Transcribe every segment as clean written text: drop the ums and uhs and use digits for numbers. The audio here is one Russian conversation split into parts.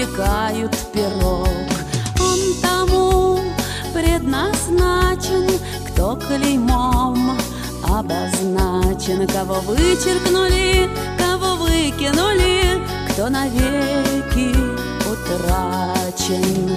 выпекают пирог. Он тому предназначен, кто клеймом обозначен, кого вычеркнули, кого выкинули, кто навеки утрачен.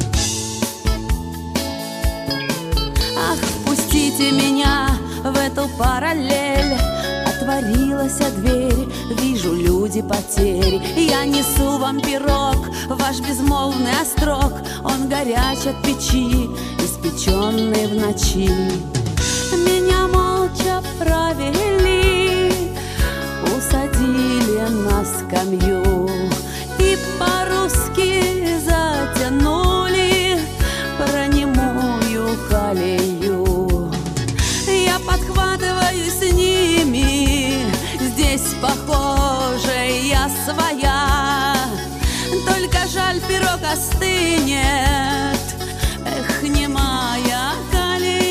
Ах, впустите меня в эту параллель. Отворилась дверь, вижу люди потери. Я несу вам пирог, ваш безмолвный острог. Он горяч от печи, испеченный в ночи. Меня молча провели, усадили на скамью и по-русски затянули про немую колею. Я подхватываю с ними, здесь похоже я своя. Только жаль, пирог остынет, эх, не моя колея.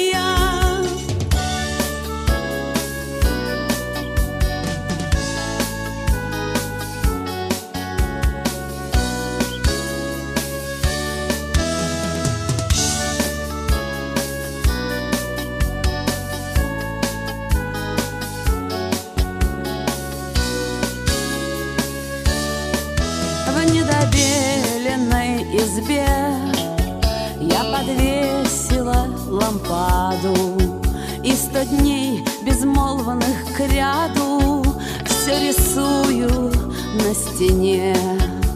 В недобеленной избе я подвесила лампаду, и 100 дней безмолвных кряду все рисую на стене.